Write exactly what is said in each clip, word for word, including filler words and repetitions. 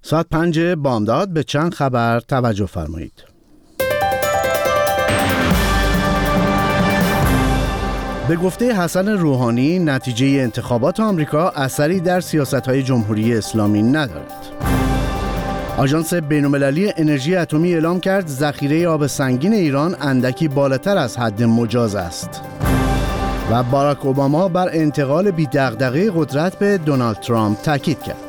ساعت پنج بامداد به چند خبر توجه فرمایید. به گفته حسن روحانی، نتیجه انتخابات آمریکا اثری در سیاست‌های جمهوری اسلامی ندارد. آژانس بین‌المللی انرژی اتمی اعلام کرد ذخیره آب سنگین ایران اندکی بالاتر از حد مجاز است. و باراک اوباما بر انتقال بی دغدغه قدرت به دونالد ترامپ تاکید کرد.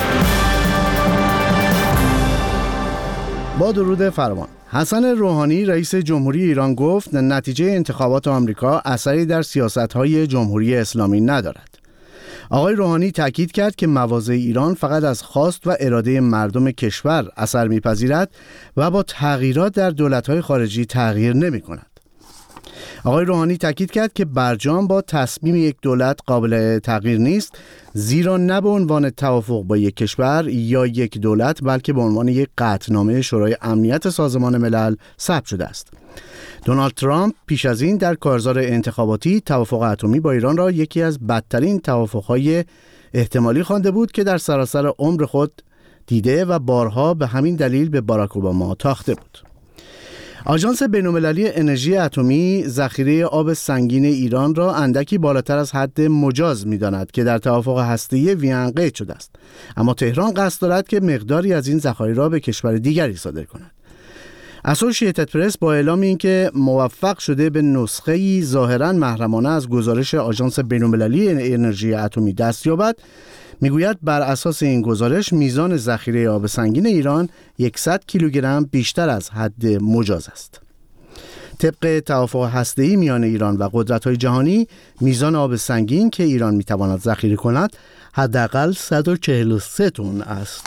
با درود فراوان، حسن روحانی رئیس جمهوری ایران گفت نتیجه انتخابات آمریکا اثری در سیاست‌های جمهوری اسلامی ندارد. آقای روحانی تاکید کرد که مواضع ایران فقط از خواست و اراده مردم کشور اثر می‌پذیرد و با تغییرات در دولت‌های خارجی تغییر نمی‌کند. آقای روحانی تاکید کرد که برجام با تصمیم یک دولت قابل تغییر نیست، زیرا نه به عنوان توافق با یک کشور یا یک دولت بلکه به عنوان یک قطعنامه شورای امنیت سازمان ملل ثبت شده است. دونالد ترامپ پیش از این در کارزار انتخاباتی توافق اتمی با ایران را یکی از بدترین توافق‌های احتمالی خوانده بود که در سراسر عمر خود دیده و بارها به همین دلیل به باراک اوباما تاخته بود. آژانس بین‌المللی انرژی اتمی ذخیره آب سنگین ایران را اندکی بالاتر از حد مجاز می‌داند که در توافق هسته‌ای وین قید شده است، اما تهران قصد دارد که مقداری از این ذخایر را به کشور دیگری صادر کند. اسوسییتد پرس با اعلام اینکه موفق شده به نسخه‌ای ظاهراً محرمانه از گزارش آژانس بین‌المللی انرژی اتمی دست یابد، میگوید بر اساس این گزارش میزان ذخیره آب سنگین ایران صد کیلوگرم بیشتر از حد مجاز است. طبق توافق هسته‌ای میان ایران و قدرت‌های جهانی، میزان آب سنگین که ایران میتواند ذخیره کند حداقل صد و چهل و سه تن است.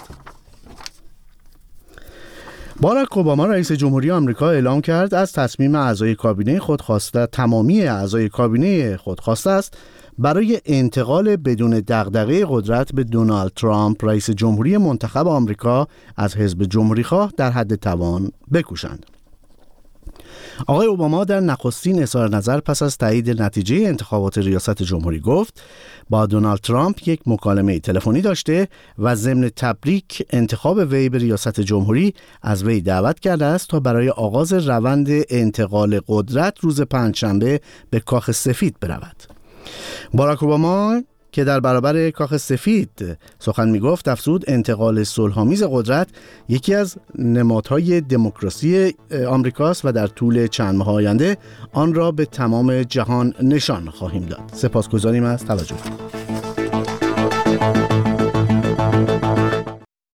باراک اوباما رئیس جمهوری آمریکا اعلام کرد از تصمیم اعضای کابینه خود خواسته تمامی اعضای کابینه خود خواسته است برای انتقال بدون دغدغه قدرت به دونالد ترامپ رئیس جمهوری منتخب آمریکا از حزب جمهوری‌خواه در حد توان بکوشند. آقای اوباما در نخستین اظهار نظر پس از تایید نتیجه انتخابات ریاست جمهوری گفت با دونالد ترامپ یک مکالمه تلفنی داشته و ضمن تبریک انتخاب وی به ریاست جمهوری از وی دعوت کرده است تا برای آغاز روند انتقال قدرت روز پنجشنبه به کاخ سفید برود. باراک اوباما که در برابر کاخ سفید سخن میگفت افزود انتقال صلح‌آمیز قدرت یکی از نمادهای دموکراسی آمریکاست و در طول چند ماه آینده آن را به تمام جهان نشان خواهیم داد. سپاسگزاریم از توجهتون.